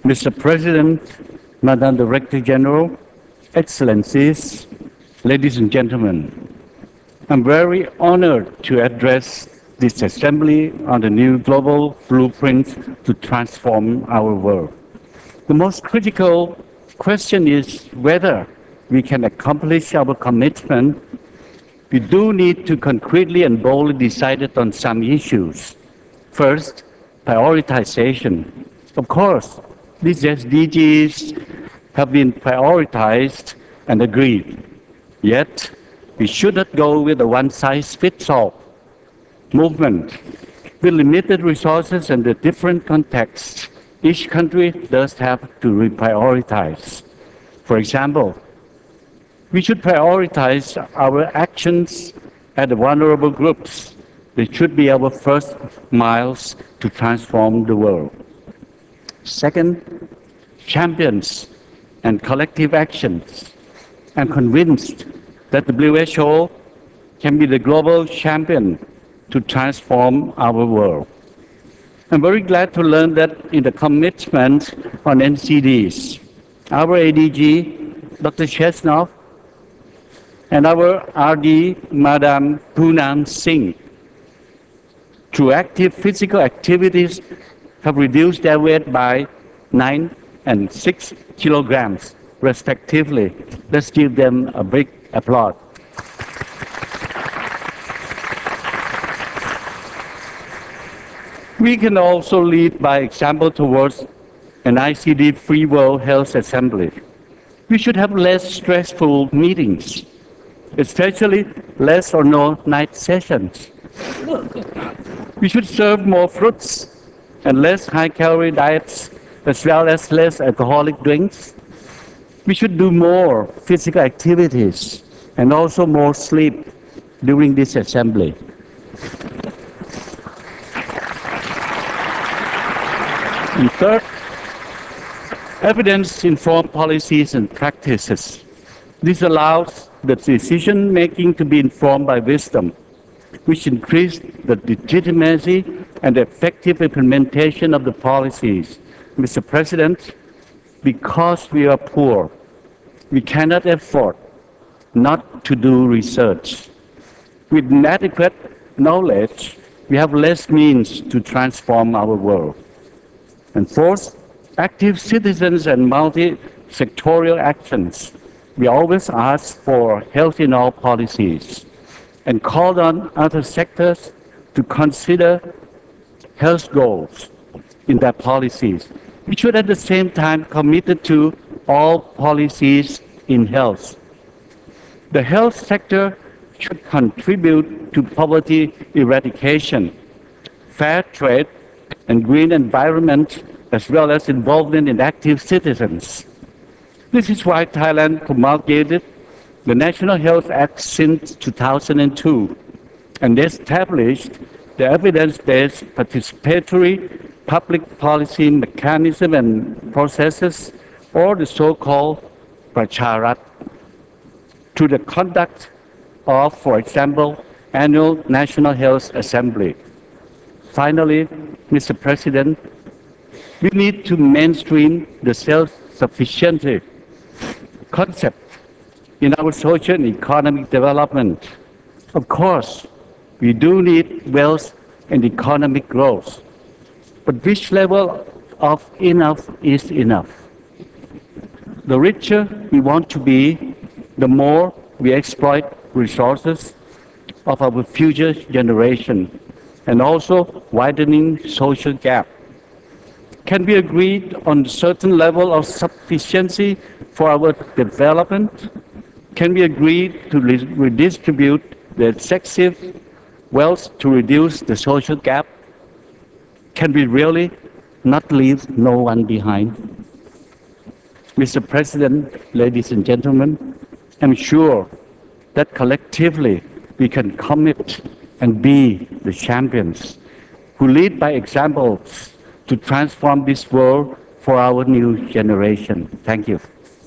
Mr. President, Madam Director General, Excellencies, ladies and gentlemen, I'm very honored to address this assembly on the new global blueprint to transform our world. The most critical question is whether we can accomplish our commitment. We do need to concretely and boldly decide on some issues. First, prioritization. Of course, these SDGs have been prioritized and agreed. Yet, we should not go with a one-size-fits-all movement. With limited resources and the different contexts, each country does have to reprioritize. For example, we should prioritize our actions at the vulnerable groups. They should be our first miles to transform the world. Second, champions and collective actions. I'm convinced that the WHO can be the global champion to transform our world. I'm very glad to learn that in the commitment on NCDs, our ADG, Dr. Chesnov, and our RD, Madam Poonam Singh, through active physical activities, have reduced their weight by 9 and 6 kilograms, respectively. Let's give them a big applause. We can also lead by example towards an ICD-free World Health Assembly. We should have less stressful meetings, especially less or no night sessions. We should serve more fruits and less high-calorie diets, as well as less alcoholic drinks. We should do more physical activities and also more sleep during this assembly. And third, evidence-informed policies and practices. This allows the decision-making to be informed by wisdom, which increase the legitimacy and effective implementation of the policies. Mr. President, because we are poor, we cannot afford not to do research. With inadequate knowledge, we have less means to transform our world. And fourth, active citizens and multi-sectorial actions. We always ask for health in all policies and called on other sectors to consider health goals in their policies. We should at the same time committed to all policies in health. The health sector should contribute to poverty eradication, fair trade, and green environment, as well as involvement in active citizens. This is why Thailand promulgated the National Health Act since 2002 and established the evidence-based participatory public policy mechanism and processes, or the so-called Pracharat, to the conduct of, for example, annual National Health Assembly. Finally, Mr. President, we need to mainstream the self-sufficiency concept in our social and economic development. Of course, we do need wealth and economic growth, but which level of enough is enough? The richer we want to be, the more we exploit resources of our future generation, and also widening social gap. Can we agree on a certain level of sufficiency for our development? Can we agree to redistribute the excessive wealth to reduce the social gap? Can we really not leave no one behind? Mr. President, ladies and gentlemen, I'm sure that collectively we can commit and be the champions who lead by examples to transform this world for our new generation. Thank you.